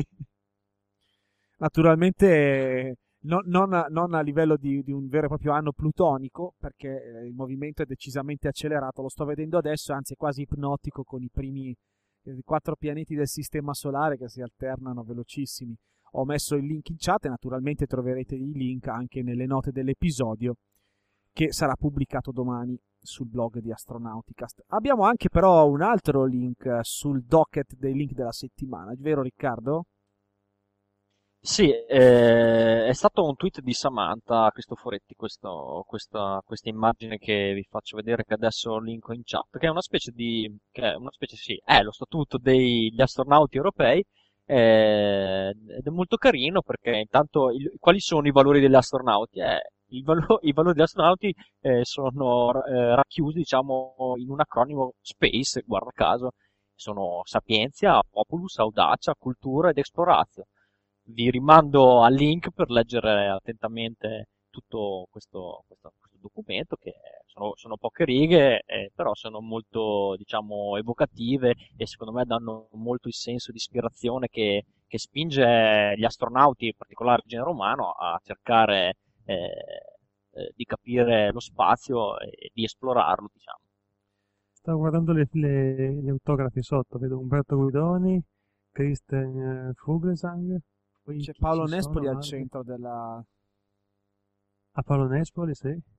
Naturalmente no, non, non a livello di, di un vero e proprio anno plutonico, perché il movimento è decisamente accelerato, lo sto vedendo adesso, anzi è quasi ipnotico con i primi eh, quattro pianeti del sistema solare che si alternano velocissimi. Ho messo il link in chat e naturalmente troverete i link anche nelle note dell'episodio che sarà pubblicato domani sul blog di Astronauticast. Abbiamo anche però un altro link sul docket dei link della settimana, vero Riccardo? Sì, eh, è stato un tweet di Samantha Cristoforetti questo, questa, questa immagine che vi faccio vedere, che adesso linko in chat, che è una specie di, che è una specie, sì, è lo statuto degli astronauti europei, eh, ed è molto carino perché intanto il, quali sono i valori degli astronauti? Eh, il valo, I valori degli astronauti eh, sono eh, racchiusi, diciamo, in un acronimo SPACE, guarda caso, sono sapienza, populus, audacia, cultura ed exploratio. Vi rimando al link per leggere attentamente tutto questo, questo, questo documento, che sono, sono poche righe, eh, però sono molto, diciamo, evocative e secondo me danno molto il senso di ispirazione che, che spinge gli astronauti, in particolare il genere umano, a cercare eh, eh, di capire lo spazio e di esplorarlo, diciamo. Stavo guardando le, le, gli autografi sotto, vedo Umberto Guidoni, Christian Fuglesang. Poi c'è Paolo Nespoli al centro della... A Paolo Nespoli, sì. Eh...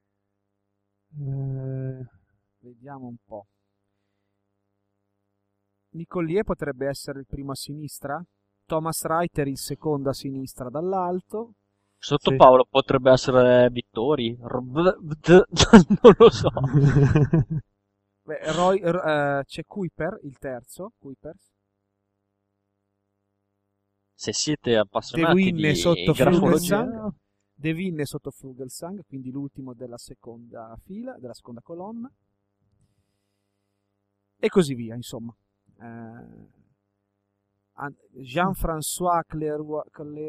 Vediamo un po'. Nicollier potrebbe essere il primo a sinistra. Thomas Reiter il secondo a sinistra dall'alto. Sotto sì. Paolo potrebbe essere Vittori. Non lo so. Beh, Roy, uh, c'è Kuiper, il terzo. Kuipers. Se siete appassionati De Winne di sotto grafologia, Fugelsang, De Winne sotto Fugelsang, quindi l'ultimo della seconda fila, della seconda colonna, e così via, insomma. Eh, Jean-François Clairoy,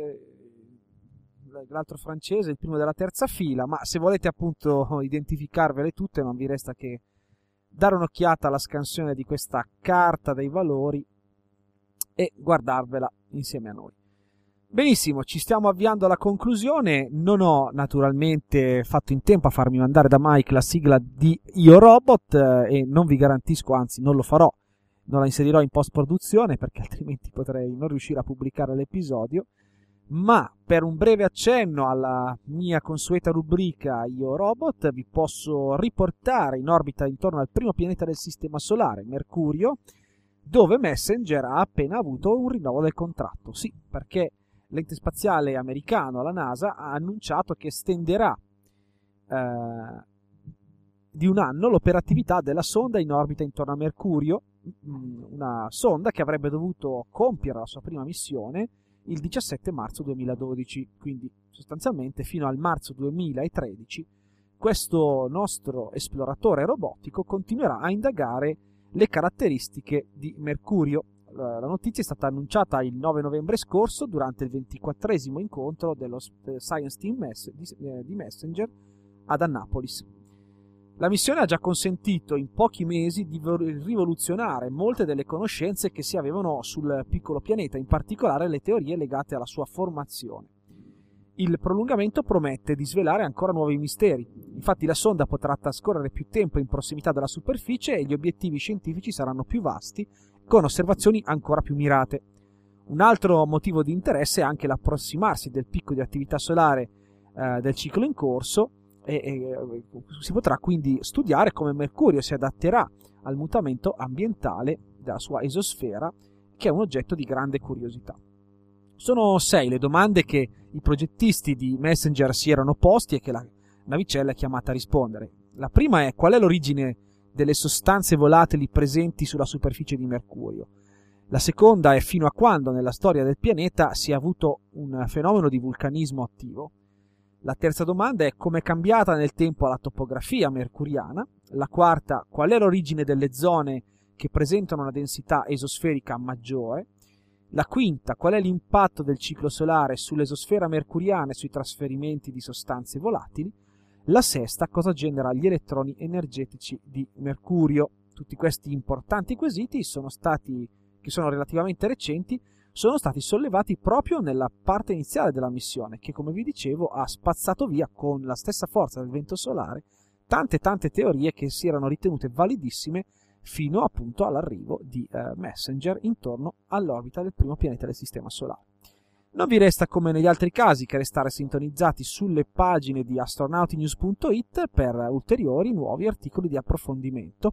l'altro francese, il primo della terza fila, ma se volete appunto identificarvele tutte non vi resta che dare un'occhiata alla scansione di questa carta dei valori e guardarvela insieme a noi. Benissimo, ci stiamo avviando alla conclusione. Non ho naturalmente fatto in tempo a farmi mandare da Mike la sigla di Io Robot eh, e non vi garantisco, anzi non lo farò, non la inserirò in post produzione perché altrimenti potrei non riuscire a pubblicare l'episodio, Ma per un breve accenno alla mia consueta rubrica Io Robot, vi posso riportare in orbita intorno al primo pianeta del Sistema Solare, Mercurio, dove Messenger ha appena avuto un rinnovo del contratto. Sì, perché l'ente spaziale americano, la NASA, ha annunciato che estenderà eh, di un anno l'operatività della sonda in orbita intorno a Mercurio, una sonda che avrebbe dovuto compiere la sua prima missione il diciassette marzo duemiladodici, quindi sostanzialmente fino al marzo duemilatredici questo nostro esploratore robotico continuerà a indagare le caratteristiche di Mercurio. La notizia è stata annunciata il nove novembre scorso durante il ventiquattresimo incontro dello Science Team di Messenger ad Annapolis. La missione ha già consentito in pochi mesi di rivoluzionare molte delle conoscenze che si avevano sul piccolo pianeta, in particolare le teorie legate alla sua formazione. Il prolungamento promette di svelare ancora nuovi misteri. Infatti la sonda potrà trascorrere più tempo in prossimità della superficie e gli obiettivi scientifici saranno più vasti, con osservazioni ancora più mirate. Un altro motivo di interesse è anche l'approssimarsi del picco di attività solare eh, del ciclo in corso, e, e si potrà quindi studiare come Mercurio si adatterà al mutamento ambientale della sua esosfera, che è un oggetto di grande curiosità. Sono sei le domande che i progettisti di Messenger si erano posti e che la navicella è chiamata a rispondere. La prima è: qual è l'origine delle sostanze volatili presenti sulla superficie di Mercurio? La seconda è: fino a quando nella storia del pianeta si è avuto un fenomeno di vulcanismo attivo? La terza domanda è: come è cambiata nel tempo la topografia mercuriana? La quarta: qual è l'origine delle zone che presentano una densità esosferica maggiore? La quinta: qual è l'impatto del ciclo solare sull'esosfera mercuriana e sui trasferimenti di sostanze volatili? La sesta: cosa genera gli elettroni energetici di Mercurio? Tutti questi importanti quesiti sono stati, che sono relativamente recenti, sono stati sollevati proprio nella parte iniziale della missione, che, come vi dicevo, ha spazzato via con la stessa forza del vento solare tante tante teorie che si erano ritenute validissime fino appunto all'arrivo di eh, Messenger intorno all'orbita del primo pianeta del Sistema Solare. Non vi resta, come negli altri casi, che restare sintonizzati sulle pagine di astronautinews punto it per ulteriori nuovi articoli di approfondimento.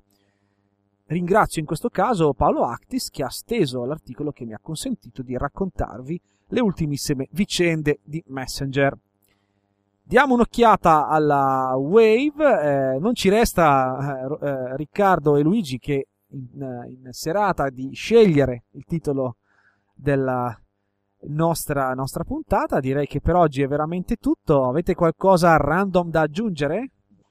Ringrazio in questo caso Paolo Actis, che ha steso l'articolo che mi ha consentito di raccontarvi le ultimissime vicende di Messenger. Diamo un'occhiata alla Wave. Eh, non ci resta, eh, eh, Riccardo e Luigi, che in, in serata di scegliere il titolo della nostra, nostra puntata. Direi che per oggi è veramente tutto. Avete qualcosa random da aggiungere?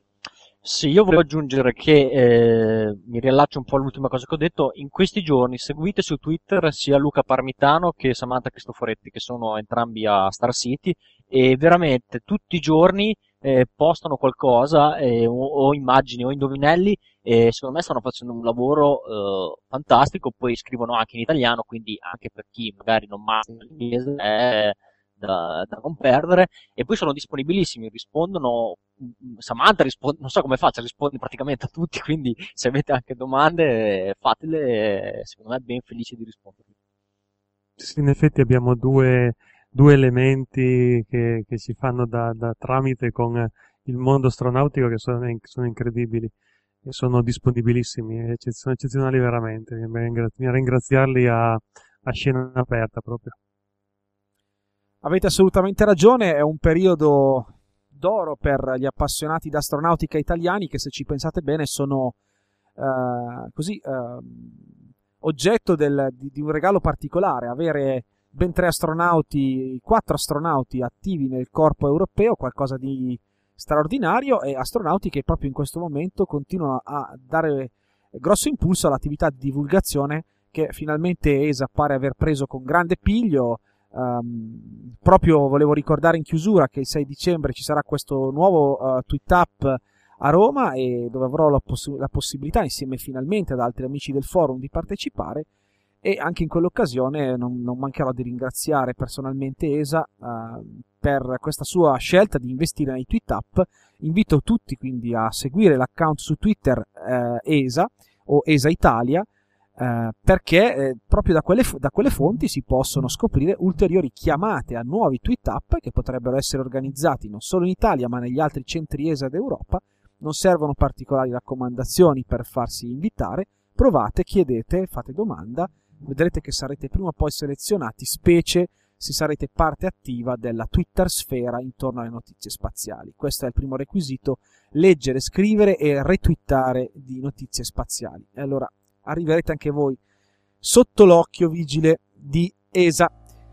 Sì, io voglio aggiungere che eh, mi riallaccio un po' all'ultima cosa che ho detto. In questi giorni seguite su Twitter sia Luca Parmitano che Samantha Cristoforetti, che sono entrambi a Star City, e veramente tutti i giorni eh, postano qualcosa, eh, o, o immagini o indovinelli, e secondo me stanno facendo un lavoro eh, fantastico. Poi scrivono anche in italiano, quindi anche per chi magari non mastica l'inglese è da, da non perdere. E poi sono disponibilissimi, rispondono. Samantha risponde, non so come faccia, risponde praticamente a tutti, quindi se avete anche domande fatele, secondo me è ben felice di rispondere. Sì, in effetti abbiamo due, due elementi che, che si fanno da, da tramite con il mondo astronautico, che sono, sono incredibili e sono disponibilissimi, sono eccezionali veramente. Bisogna ringraziarli a, a scena aperta proprio. Avete assolutamente ragione, è un periodo d'oro per gli appassionati d'astronautica italiani, che, se ci pensate bene, sono uh, così uh, oggetto del, di, di un regalo particolare. Avere ben tre astronauti, quattro astronauti attivi nel corpo europeo, qualcosa di straordinario, e astronauti che proprio in questo momento continuano a dare grosso impulso all'attività di divulgazione che finalmente E S A pare aver preso con grande piglio. Um, proprio volevo ricordare in chiusura che il sei dicembre ci sarà questo nuovo uh, tweet up a Roma, e dove avrò la, poss- la possibilità, insieme finalmente ad altri amici del forum, di partecipare, e anche in quell'occasione non, non mancherò di ringraziare personalmente E S A uh, per questa sua scelta di investire nei tweet up. Invito tutti quindi a seguire l'account su Twitter uh, E S A o E S A Italia, eh, perché eh, proprio da quelle, da quelle fonti si possono scoprire ulteriori chiamate a nuovi tweet up che potrebbero essere organizzati non solo in Italia ma negli altri centri E S A d'Europa. Non servono particolari raccomandazioni per farsi invitare, provate, chiedete, fate domanda, vedrete che sarete prima o poi selezionati, specie se sarete parte attiva della Twitter sfera intorno alle notizie spaziali. Questo è il primo requisito: leggere, scrivere e retweetare di notizie spaziali. E allora arriverete anche voi sotto l'occhio vigile di E S A.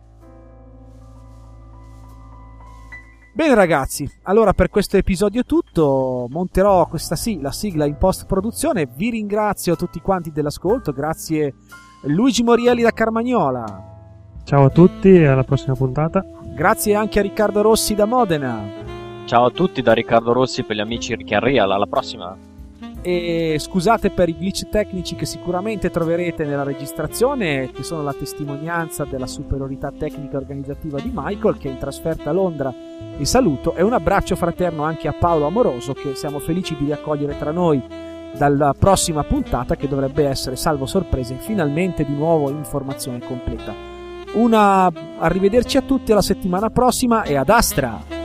Bene ragazzi, allora per questo episodio è tutto. Monterò questa sì, la sigla in post produzione. Vi ringrazio tutti quanti dell'ascolto. Grazie Luigi Morielli da Carmagnola. Ciao a tutti e alla prossima puntata. Grazie anche a Riccardo Rossi da Modena. Ciao a tutti da Riccardo Rossi per gli amici Ricky and Real. Alla prossima. E scusate per i glitch tecnici che sicuramente troverete nella registrazione, che sono la testimonianza della superiorità tecnica e organizzativa di Michael, che è in trasferta a Londra. Vi saluto e un abbraccio fraterno anche a Paolo Amoroso, che siamo felici di riaccogliere tra noi dalla prossima puntata, che dovrebbe essere, salvo sorprese, finalmente di nuovo informazione completa. Una arrivederci a tutti alla settimana prossima e ad Astra!